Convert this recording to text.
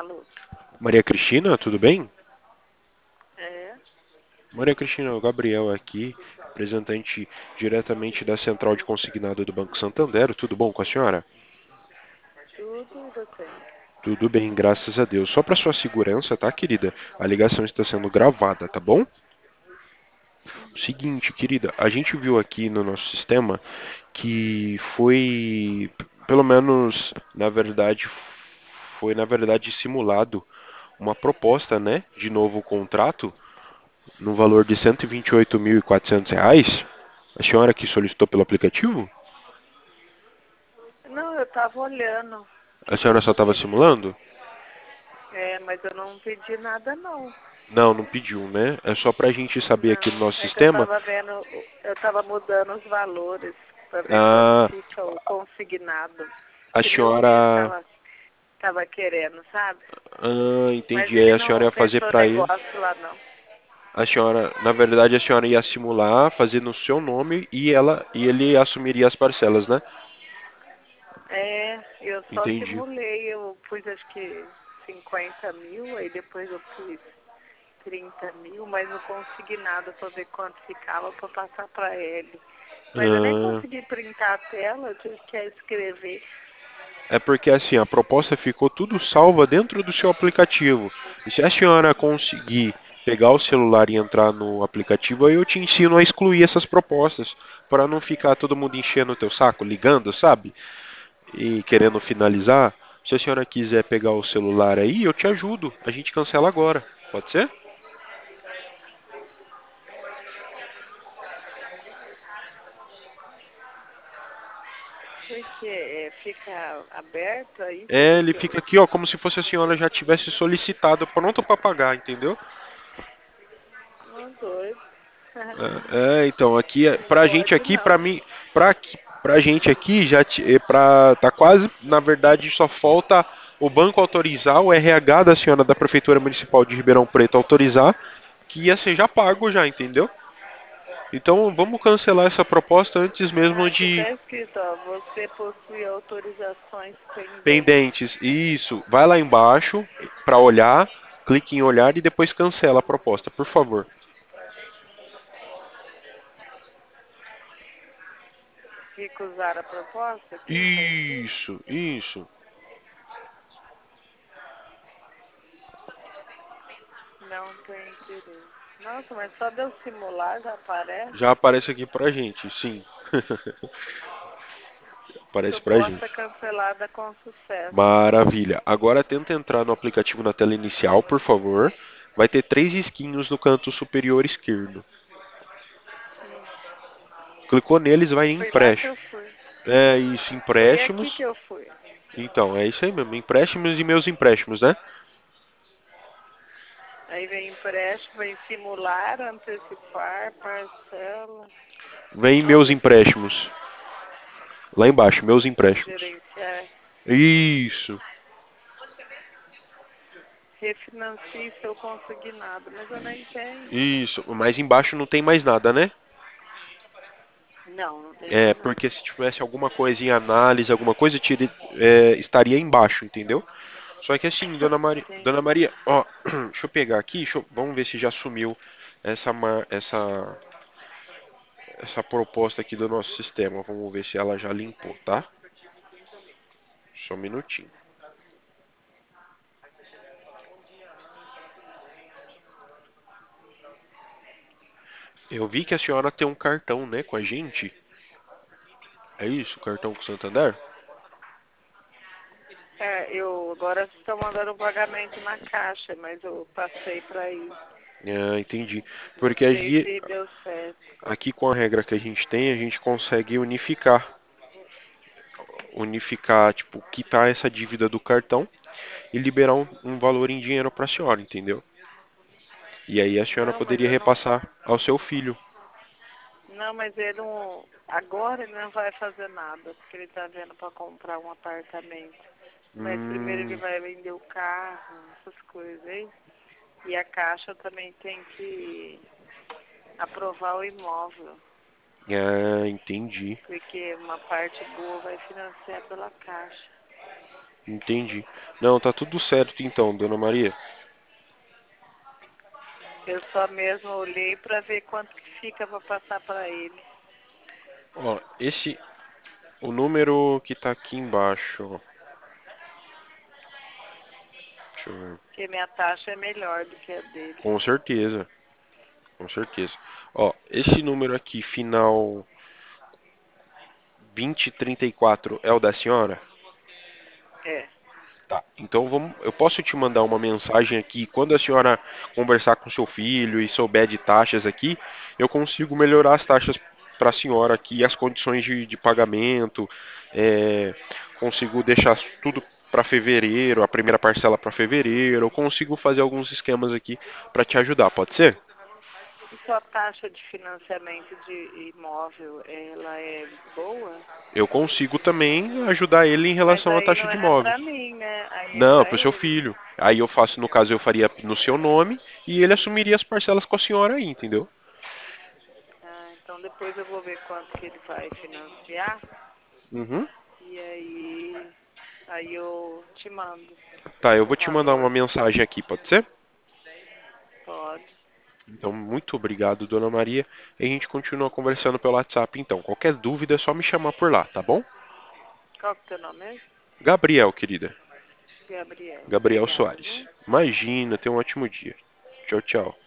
Alô? Maria Cristina, tudo bem? É, Maria Cristina, o Gabriel aqui, representante diretamente da Central de Consignado do Banco Santander. Tudo bom com a senhora? tudo e você? Tudo bem, graças a Deus. Só para sua segurança, tá, querida? A ligação está sendo gravada, tá bom? Seguinte, querida, a gente viu aqui no nosso sistema que foi, pelo menos, na verdade simulado uma proposta, né, de novo contrato no valor de R$ 128.400. A senhora que solicitou pelo aplicativo? Não, eu tava olhando A que senhora eu só estava queria. simulando? Mas eu não pedi nada não. Não, não pediu, né? É só pra gente saber aqui no Não, nosso é que eu sistema. tava vendo, eu tava mudando os valores para ver quanto Ah, fica o consignado. a Que meu filho senhora. tava querendo, sabe? Mas Entendi. Aí ele a senhora não ia fazer fechou pra ele. negócio lá não. A senhora, na verdade, a senhora ia simular, fazer no seu nome e ele assumiria as parcelas, né? Eu só Entendi. simulei, eu pus acho que 50 mil, aí depois eu pus 30 mil, mas no consignado para ver quanto ficava para passar para ele. Mas eu nem Ah, consegui printar a tela, eu tive que escrever. É porque assim, a proposta ficou tudo salva dentro do seu aplicativo. E se a senhora conseguir pegar o celular e entrar no aplicativo, aí eu te ensino a excluir essas propostas, para não ficar todo mundo enchendo o teu saco, ligando, sabe? E querendo finalizar. Se a senhora quiser pegar o celular aí, eu te ajudo. A gente cancela agora. Pode ser? Porque fica aberto aí, É, ele que fica eu aqui, ó, como se fosse a senhora já tivesse solicitado, pronto para pagar, entendeu? não doido. Então, aqui, Não pra gente pode aqui, pra não. mim, pra gente aqui, tá quase, na verdade, só falta o banco autorizar, o RH da senhora da Prefeitura Municipal de Ribeirão Preto autorizar, que ia ser já pago já, entendeu? Então, vamos cancelar essa proposta antes mesmo Aqui de está escrito, ó, você possui autorizações pendentes. pendentes. Isso, vai lá embaixo pra olhar, clique em olhar e depois cancela a proposta, por favor. Recusar a proposta aqui, tá escrito? Isso. Não tem interesse. Nossa, mas só de eu simular já aparece. Já aparece aqui pra gente, sim. Aparece pra Proposta gente. cancelada com sucesso. Maravilha. Agora tenta entrar no aplicativo na tela inicial, por favor. Vai ter três risquinhos no canto superior esquerdo. Hum. Clicou neles, vai em Foi lá que empréstimo. eu fui. É isso, Foi aqui empréstimos. que eu fui. Então, é isso aí mesmo. Empréstimos e meus empréstimos, né? Aí vem empréstimo, vem simular, antecipar, parcela, Vem em meus empréstimos. Lá embaixo, meus empréstimos. gerenciar, Isso, refinancie seu consignado. Mas eu nem tenho. isso. Mas embaixo não tem mais nada, né? Não, não tem É, mais nada. porque se tivesse alguma coisa em análise, alguma coisa, estaria embaixo, entendeu? Só que assim, Dona Entendi. Maria, ó, deixa eu pegar aqui, vamos ver se já sumiu essa, essa proposta aqui do nosso sistema. Vamos ver se ela já limpou, tá? Só um minutinho. Eu vi que a senhora tem um cartão, né, com a gente. É isso, cartão com o Santander? Eu agora estou mandando o pagamento na caixa, mas eu passei para ir. Ah, entendi. Não Porque sei se deu certo. aqui com a regra que a gente tem, a gente consegue unificar, tipo, quitar essa dívida do cartão e liberar um valor em dinheiro para a senhora, entendeu? E aí a senhora Não, mas poderia eu não. repassar ao seu filho. Não, mas ele não. Agora ele não vai fazer nada, porque ele está vendo para comprar um apartamento. Mas primeiro ele Hum, vai vender o carro, essas coisas, hein? E a Caixa também tem que aprovar o imóvel, entendi. porque uma parte boa vai financiar pela Caixa. Entendi. Não, tá tudo certo então, dona Maria. Eu só mesmo olhei para ver quanto que fica para passar para ele. Ó, o número que tá aqui embaixo, ó. Deixa eu ver. Porque minha taxa é melhor do que a dele. Com certeza, com certeza. Ó, esse número aqui, final 2034, é o da senhora? É. Tá. Então eu posso te mandar uma mensagem aqui. Quando a senhora conversar com seu filho e souber de taxas aqui, eu consigo melhorar as taxas para a senhora aqui, as condições de pagamento. Consigo deixar tudo para fevereiro, a primeira parcela para fevereiro. Eu consigo fazer alguns esquemas aqui para te ajudar, pode ser? E sua taxa de financiamento de imóvel, ela é boa? Eu consigo também ajudar ele em Mas relação à aí taxa não de é imóveis. para mim, né? Aí é Não, para para o seu ele. filho. Aí eu faço, no caso, eu faria no seu nome e ele assumiria as parcelas com a senhora aí, entendeu? Ah, então depois eu vou ver quanto que ele vai financiar Uhum. e aí eu te mando Tá, eu o vou te mandar uma valor. mensagem aqui, pode ser? Pode. Então, muito obrigado, dona Maria. E a gente continua conversando pelo WhatsApp, então. Qualquer dúvida é só me chamar por lá, tá bom? Qual que é o teu nome mesmo? Gabriel, querida. Gabriel. Gabriel Obrigada, Soares. viu? Imagina, tenha um ótimo dia. Tchau, tchau.